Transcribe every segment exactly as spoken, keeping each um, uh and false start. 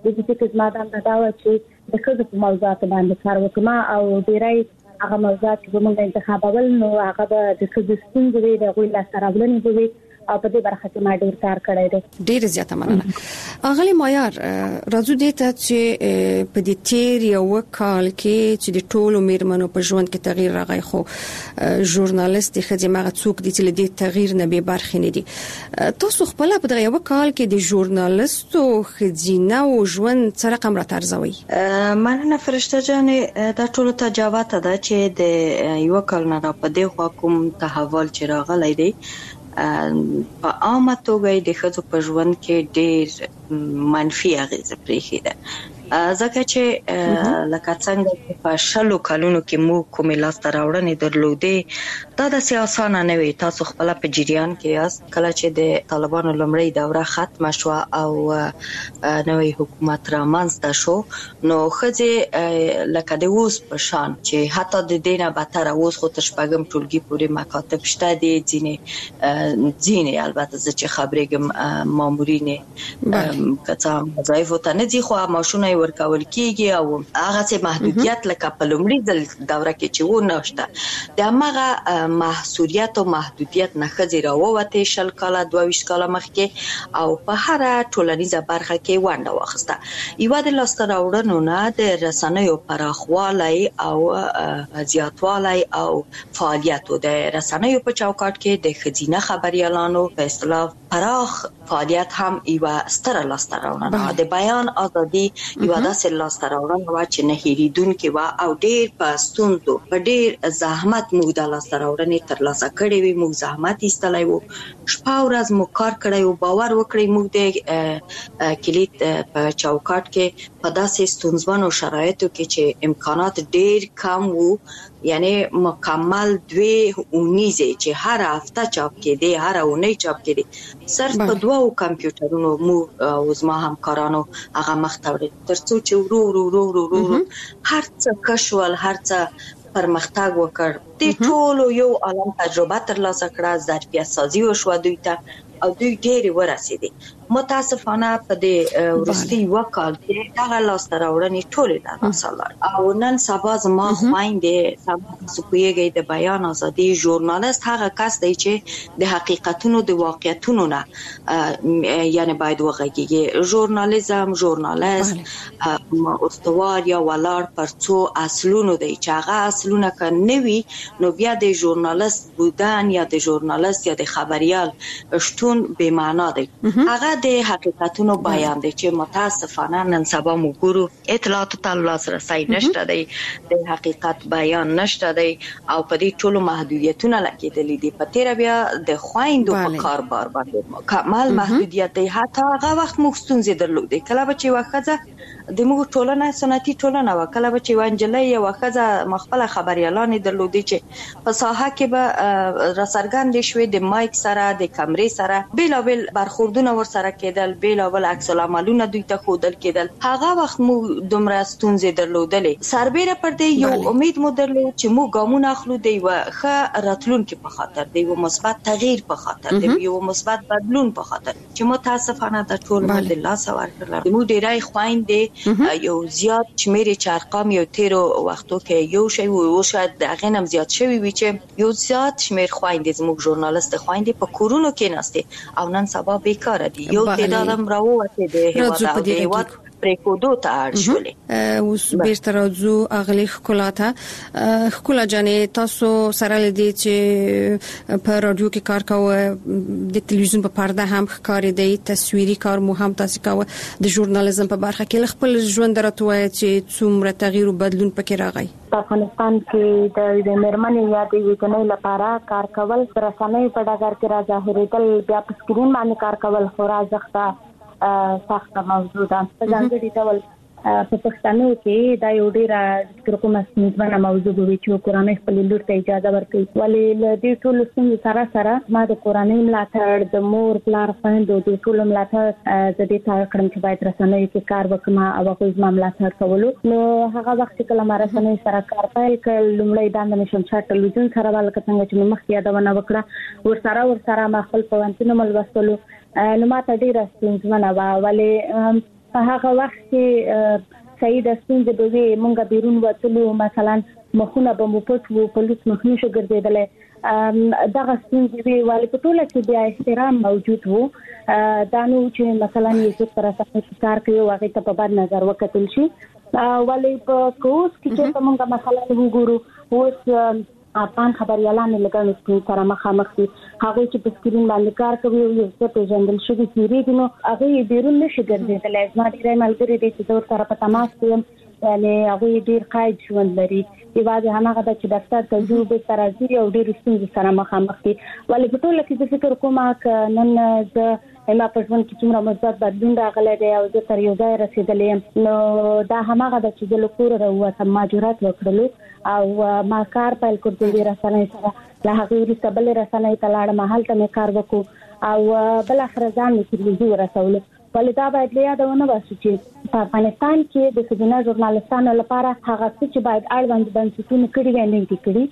د دې چې زما د داوا چې د ښځو په موضوعات باندې کار وکم او ډیری هغه موضوعات چې موږ انتخابول نو هغه د ښځو ستونزې د غوي لا سره وي او په دې برخه کې ما ډیر کار کړی دی. ډیر زیاته مننه. اغلی مایار راځو دې ته چې په دې تیر یو کال کې چې د ټولو میرمنو په ژوند کې تغییر راغی خو ژورنالیست خځې ماغه څوک دي چې د تغییر نه به برخې نه دي. تاسو خپل په دغه یو کال کې د ژورنالیستو خځینه او ژوند سره رقم را ترځوي؟ مننه فرشته جانې دا ټولو تجربه ده چې د یو کال نه را په دې خوا کوم تحول چې راغلی دی په عامه توګه د ښځو په ژوند کې ډېر منفي اغېزه پرېښې ده ځکه چې لکه څنګه په شلو کلونو کې مو کومې لاسته راوړنې درلودې دا داسې اسانه نه وي. تاسو خپل په جریان کې یاست کله چې د طالبانو لومړی دوره ختمه شو او نوې حکومت رامنځته شو نو ښځې لکه د اوس په شان چې حتی د دې نه بدتره اوس خو تر شپږم ټولګي پورې مکاتب شته دي ځینې ځینې البته زه چې خبرېږم مامورین کڅام وظایف ته نه دي خو ماشونه ورکول کیږي او هغه څه محدودیت لکه په لومړي ځل دوره کې چې و نهشته د هغه محصوریت او محدودیت نه ښځې راووتې شل کاله دوه ویشت کاله مخکې او په هر ټولنیزه برخه کې ونډه واخیسته. یوه د لاسته راوړنو نه د رسنیو پراخوالی او زیاتوالی او فعالیت د رسنیو په چوکاټ کې د ښځینه خبریالانو په اصطلاح پراخ فعالیت هم یو ستر لاسته راوړنه د بیان ازادي یو داسې لاسته راوړنه و چې نه هېریدونکې و او ډېر په ستونزو په ډېر زحمت موږ د لاسته راوړنې ترلاسه کړې وې. موږ زحمت ایستلی و شپه ورځ مو کار کړی و باور وکړئ موږ د کلید په چوکاټ کې په داسې ستونزمنو شرایطو کې چې امکانات ډېر کم وو یعنی مکمل دوی اونیزه چې هر هفته چاپ کېدی هر اونۍ چاپ کېدی صرف په دوه کمپیوټرونو مو او زما همکارانو هغه مخ ته وړي ترڅو چې ورو ورو ورو ورو هر څه کشول هر څه پرمختګ وکړ. د ټولو یو عالم تجربه ترلاسه کړه ظرفیت سازي وشوه دوی ته او دوی ډېرې ورسېدې. متاسفانه په دې وروستي یو کال کې دغه لاسته راوړنې ټولې له لاسه لاړې او نن سبا زما خویندې تاسو پوهیږئ د بیان ازادي ژورنالیست هغه کس دی چې د حقیقتونو د واقعیتونو نه یعنی باید وغږیږي. ژورنالیزم ژورنالیست استوار یا ولاړ پر څو اصلونو دی چې هغه اصلونه که نه وي نو بیا د ژورنالیست بودن یا د ژورنالیست یا د خبریال شتون بې معنا دی. هغه د حقیقتونو بیان دی چې متاسفانه نن سبا موږ ګورو اطلاعاتو ته لاسرسی نشته دی د حقیقت بیان نشته دی او په دې ټولو محدودیتونه لګېدلي دي. په تېره بیا د خویندو په کاربار باندې کمال محدودیت دی. حتی هغه وخت موږ ستونزې درلودې کله به چې یوه ښځه د موږ ټولنه سنتي ټولنه وه کله به چې یوه نجلۍ یوه ښځه مخپله خبریالانې درلودې چې په ساحه کې به راڅرګندې شوې د مایک سره د کمرې سره بېلابېل برخوردونه ورسره کېدل بېلابېل عکس العملونه دوی ته ښودل کېدل. هغه وخت موږ دومره ستونزې درلودلې. سربېره پر دې یو امید مو درلود چې موږ ګامونه اخلو د یوه ښه راتلونکي په خاطر د یوه مثبت تغییر په خاطر د یوه مثبت بدلون په خاطر چې متاسفانه دا ټول موږ د لاسه ورکړل. موږ ډېری خویندې یو زیات شمېر چې ارقام یو تیرو وختو کې یو شی و شاید د هغې نه هم زیات شوي وي چې یو زیات شمېر خویندې زموږ ژورنالیست خویندې په کورونو کې ناستې او نن سبا بیکاره دي. یو تعداد هم راووتې د هېواد او د هېواد پریکودو ته اړ شولې. اوس بیرته راځو اغلی ښکلا ته. ښکلا جانې تاسو سره لدی چې په رادیو کې کار کوه د تلویزیون په پرده هم ښکارېدی تصویري کار مو هم تاسو کوه د ژورنالیزم په برخه کې خپل ژوند راته وایي چې څومره تغییر او بدلون پکې راغی. په افغانستان کې د مېرمنې یا د ویټنۍ لپاره کار کول رسنیو په ډګر کې راځهرېدل بیا په سکرین باندې کار کول خورا سخته سخته موضوع ده. په ځانګړي ډول په پښتنو کې دا یو ډېره کومه ستونزمنه موضوع وي چې کورنۍ خپلې لور ته اجازه ورکوي. ولې له دې ټولو ستونزو سره سره ما د کورنۍ ملاتړ د مور پلار خویندو د ټولو ملاتړ زه دې ته کړم چې باید رسنیو کې کار وکړم او هغوی زما ملاتړ کولو. نو هغه وخت چې کله ما رسنیو سره کار پیل کړ لومړی دا د نشمشاد ټلویزیون سره به لکه څنګه چې مې مخکې یادونه وکړه ورسره ورسره ما خپل پوهنتون هم لوستلو نو ما ته ډېره ستونزمنه وه. ولې په هغه وخت کې صحیح د ستونزې به وي مونږ بیرون وتلو مثلا مخونه به مو پټ وو پولیس مخنی شو ګرځیدل دغه ستونزې وی ولې په ټوله کې بیا احترام موجود وو دا نو چې مثلا یو څه سره څه کار کوي هغه ته په بد نظر وکتل شي ولې په کوس کې چې موږ مثلا وګورو اوس افغان خبريالان لګانو چې سره مخامخ دي هغه چې په سکرین باندې کار کوي یو څه پیژندل شوی تیری دي نو هغه بیرون نشي ګرځیدل ازما ډیره ملګری دي چې دوی سره په تماس دي یعنی هغه ډیر قاید ژوند لري یوازې هغه د چې ډاکټر تجربه سره دي او ډیر ستونزې سره مخامخ دي ولې په ټوله کې د فکر کومه ک نن د اما په ژوند کې څومره مثبت بدلون راغلی دی او د تر یو ځای رسیدلې نو دا هغه د چې د لکور راوته ماجرات وکړلو او ما کار پیل کړی دی رسنۍ سره له هغه وروسته بل رسنۍ ته لاړم محل ته مې کار وکړ او بل اخر ځان مې تلویزیون رسول ولې دا باید یادونه وشي چې په افغانستان کې د سیمه ژورنالستانو لپاره هغه څه چې باید اړوند بنسټونه کړي وي نه کړي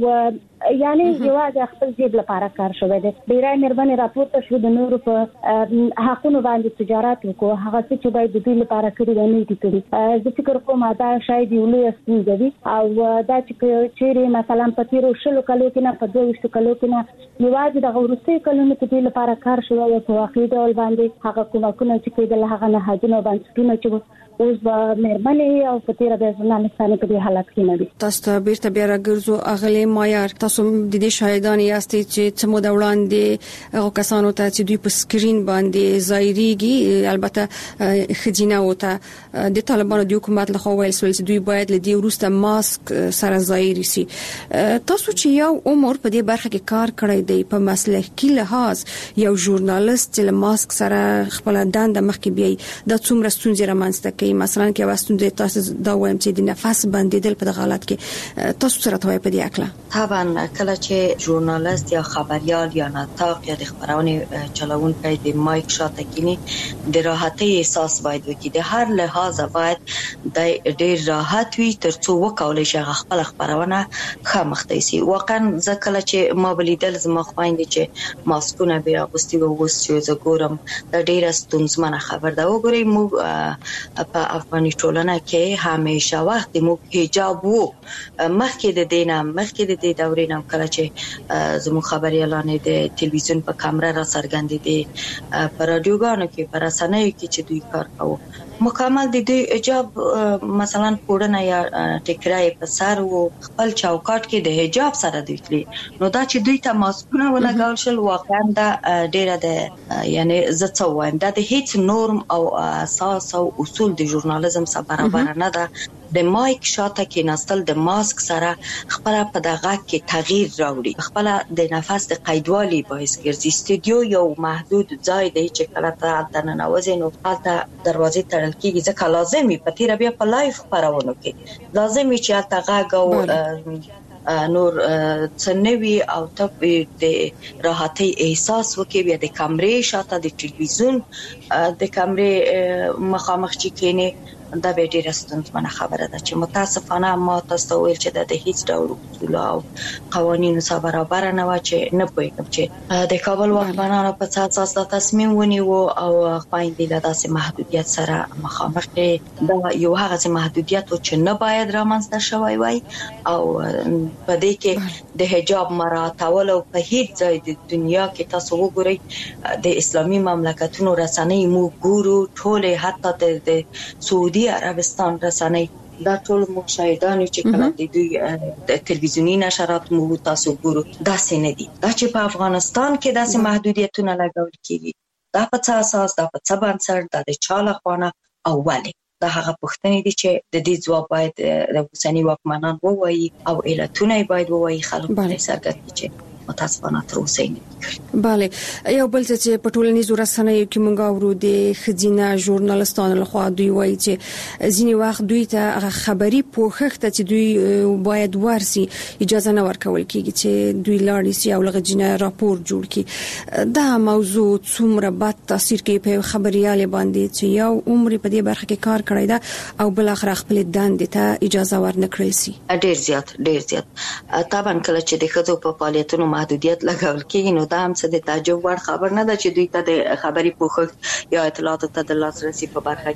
او یعنی یوازې خپل جیب لپاره کار شوی دی ډیره مهرباني راپورته شو د نورو په حقونو باندې تجارت وکړو هغه څه چې باید د دوی لپاره کړي وي نه کړي زه فکر کوم دا شاید یو لوی ستونزه وي او دا چې چیرې مثلا په تیرو شلو کلو کې نه په دوه ویشتو کلو کې نه یوازې د غوړستي کلونو کې د لپاره کار شوی او په واقعي ډول باندې هغه کومکونه چې کېدل هغه نه هجنه باندې چې اوس به مهرباني او په تیر د ژورنالستانو په دې حالت کې نه دي تاسو ته بیرته بیا راګرځو اغلی مایار تاسو د دې شاهدان یاستئ چې څه مو د وړاندې هغه کسانو ته چې دوی په سکرین باندې ظاهريږي البته خجینه وته د طالبانو د حکومت له خوا ویل شوی چې دوی باید له دې وروسته ماسک سره ظاهري شي تاسو چې یو عمر په دې برخه کې کار کړی دی په مسلکي لحاظ یو ژورنالیست چې ماسک سره خپل دنده مخکې بیاي د څومره ستونزې رامنځته کوي مثلا کې واستونځي تاسو دا وایم چې د نفس بندیدل په حالت کې تاسو سره توای په دې اکلا طبعا کله چې ژورنالیست یا خبريال یا ناطق یا د خبرونه چلوونکی د مایک شاته کینی د راحتي احساس باید وکړي د هر لحاظ باید د ډیر راحت وي ترڅو وکولای شي خپل خبرونه خامخته شي واقعا ځکه چې ما بلیدل زما خويندې چې ماسکونه به اغوستي وو چې زه ګورم د ډیر ستونزمنه خبر دا وګورئ مو په افغاني ټولنه کې همیشه وخت مو حجاب وو مخکې د دینه مخکې د دې دورې نام کله چې زمو خبريالان د ټلویزیون په کیمرا را څرګندې دي په رادیوګانو کې پر رسنیو کې چې دوی کار کوي مکمل د دې حجاب مثلا پوډنه یا ټیکرای په سر وو خپل چوکاټ کې د حجاب سره دوی کړی نو دا چې دوی ته ماسکونه ولګول شل واقعا دا ډیره ده یعنی زه څه وایم دا د هیڅ نورم او اساس او اصول د ژورنالیزم سره برابر نه ده د مایک شاته کې نستل د ماسک سره خپل په دغه کې تغییر راوړي خپل د نفس د قیدوالي باعث ګرځي استودیو یو محدود ځای دی چې کله ته د ننوځې نو حالت دروازې تړل کېږي ځکه لازمي په تیر بیا په لایف خبرونه کې لازمي چې تاغه او نور څنوي او ته د راحتي احساس وکي بیا د کیمرې شاته د ټلویزیون د کیمرې مخامخ چې کینه دا به ډیره ستونزمنه خبره ده چې متاسفانه ما تاسو ویل چې د هیڅ ډول اصول او قوانینو سره برابر نه و چې نه پوهیږم چې د کابل واکمنانو په اساس دا تصمیم ونیو او خوایندې له داسې محدودیت سره مخامخ دي دا یو هغه محدودیت چې نه باید رامنځته شوی وای او په دې کې د حجاب مراعاتول او په هیڅ ځای د دنیا کې تاسو وګورئ د اسلامي مملکتونو رسنۍ مو ګورو ټول حتی د سعودي عربستان رسنۍ دا ټول مشاهدان چې کله د دوی د تلویزیونی نشرات مو تاسو ګورو دا سینه دي دا چې په افغانستان کې داسې محدودیتونه لګول کیږي دا په څه اساس دا په څه بنسټ د چاله خوانه اوله دا هغه پوښتنې دي چې د دې ځواب باید د اوسنی واکمنان ووایي او علتونه باید ووایي خلک یې څرګند کړي متاسفانه تر اوسه نه bale یو بل چې په ټولنیزو رسنیو کې مونږ اورو د خزینه ژورنالستانو لخوا دوی وایي چې ځینی وخت دوی ته خبري پوښښت چې دوی باید ورسي اجازه نه ورکول کیږي چې دوی لاړ شي او لغجنه راپور جوړ کړي دا موضوع څومره بد تاثیر کوي په خبريال باندې چې یو عمر په دې برخه کې کار کړی دا او بل اخر خپل دندې ته اجازه ورنکړي سي ډیر زیات ډیر زیات طبعا کله چې د خځو په فعالیتونو محدودیت لګول کېږي نو دا هم څه د تعجب وړ خبر نه ده چې دوی ته د خبري پوښښت یا اطلاعاتو ته د لاسرسي په برخه